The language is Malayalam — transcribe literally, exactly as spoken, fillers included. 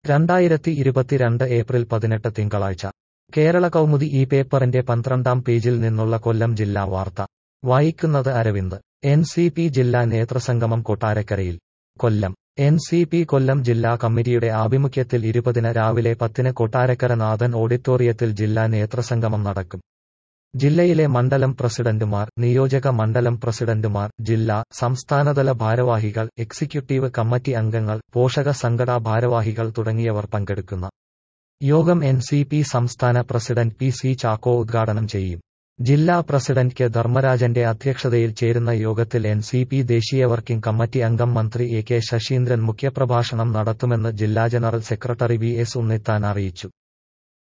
രണ്ടായിരത്തി ഇരുപത്തിരണ്ട് ഏപ്രിൽ പതിനെട്ട് തിങ്കളാഴ്ച കേരള കൗമുദി ഈ പേപ്പറിന്റെ പന്ത്രണ്ടാം പേജിൽ നിന്നുള്ള കൊല്ലം ജില്ലാ വാർത്ത വായിക്കുന്നത് അരവിന്ദ്. എൻ സി പി ജില്ലാ നേതൃസംഗമം കൊട്ടാരക്കരയിൽ. Kollam. N C P Kollam ജില്ലാ കമ്മിറ്റിയുടെ ആഭിമുഖ്യത്തിൽ ഇരുപതിന് രാവിലെ പത്തിന് കൊട്ടാരക്കര നാഥൻ ഓഡിറ്റോറിയത്തിൽ ജില്ലാ നേതൃസംഗമം നടക്കും. ജില്ലയിലെ മണ്ഡലം പ്രസിഡന്റുമാർ, നിയോജക മണ്ഡലം പ്രസിഡന്റുമാർ, ജില്ലാ, സംസ്ഥാനതല ഭാരവാഹികൾ, എക്സിക്യൂട്ടീവ് കമ്മിറ്റി അംഗങ്ങൾ, പോഷക സംഘടനാ ഭാരവാഹികൾ തുടങ്ങിയവർ പങ്കെടുക്കുന്ന യോഗം എൻ സി പി സംസ്ഥാന പ്രസിഡന്റ് പി സി ചാക്കോ ഉദ്ഘാടനം ചെയ്യും. ജില്ലാ പ്രസിഡന്റ് കെ ധർമ്മരാജന്റെ അധ്യക്ഷതയിൽ ചേരുന്ന യോഗത്തിൽ എൻ സി പി ദേശീയ വർക്കിംഗ് കമ്മിറ്റി അംഗം മന്ത്രി എ കെ ശശീന്ദ്രൻ മുഖ്യപ്രഭാഷണം നടത്തുമെന്ന് ജില്ലാ general secretary V S Unnithan അറിയിച്ചു.